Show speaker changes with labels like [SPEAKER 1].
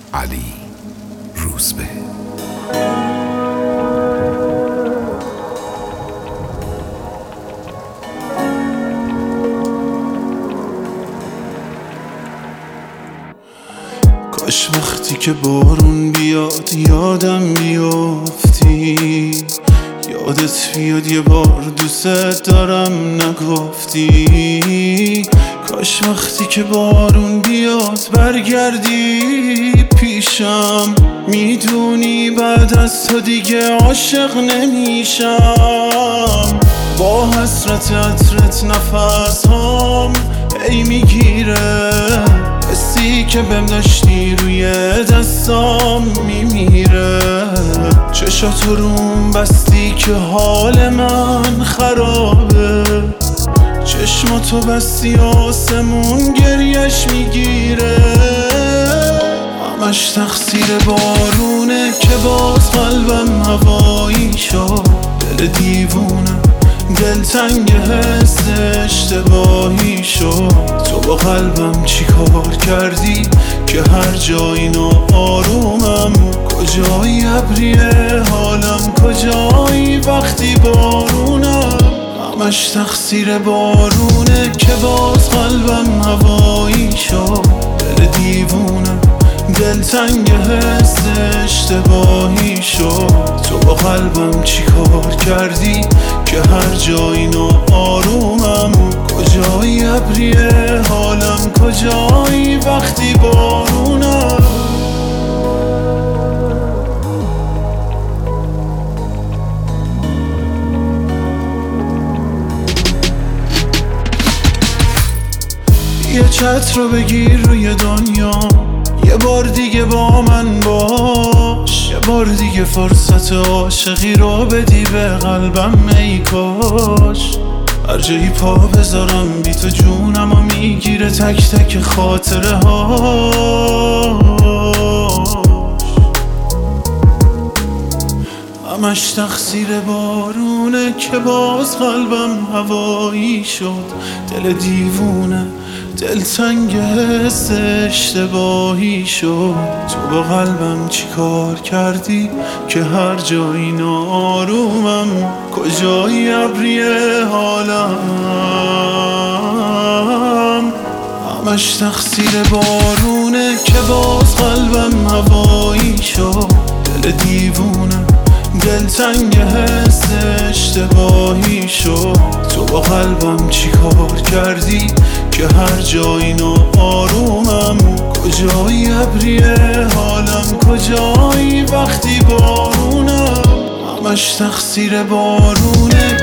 [SPEAKER 1] علی روزبه.
[SPEAKER 2] کاش وقتی که بارون بیاد یادم بیافتی، یادت بیاد یه بار دوست دارم نگفتی. کاش وقتی که بارون بیاد برگردی پیشم، میدونی بعد از تو دیگه عاشق نمیشم. با حسرت عطرت نفسام ای میگیره، حسی که بهم داشتی روی دستام میمیره. چشاتو روم بستی که حال من خرابه، چشماتو بستی آسمون گریش میگیره. همش تقصیر بارونه که باز قلبم هوایی شد. دل دیوونه دلتنگ حس اشتباهی شد. تو با قلبم چی کار کردی که هر جایی ناآرومم؟ کجایی ابریه حالم، کجایی وقتی بارونم؟ همش تقصیر بارونه که باز قلبم هوایی شد. دل دیوونه دلتنگ حس اشتباهی شد. تو با قلبم چی کار کردی که هر جایی ناآرومم؟ کجایی ابریه حالم، کجایی وقتی بارونم؟ یه چتر رو بگیر روی دنیا، یه بار دیگه با من باش. یه بار دیگه فرصت عاشقی رو بدی به قلبم ای کاش. هر جایی پا بذارم بی تو جونم و میگیره تک تک خاطره هاش. همش تقصیر بارونه که باز قلبم هوایی شد. دل دیوونه دلتنگ حس اشتباهی شد. تو با قلبم چی کار کردی که هر جایی ناآرومم؟ کجایی ابریه حالم؟ همش تقصیر بارونه که باز قلبم هوایی شد. دل دیوونه دلتنگ حس اشتباهی شد. تو با قلبم چی کار کردی که هر جایی ناآرومم؟ کجایی ابریه حالم، کجایی وقتی بارونم؟ همش تقصیر بارونه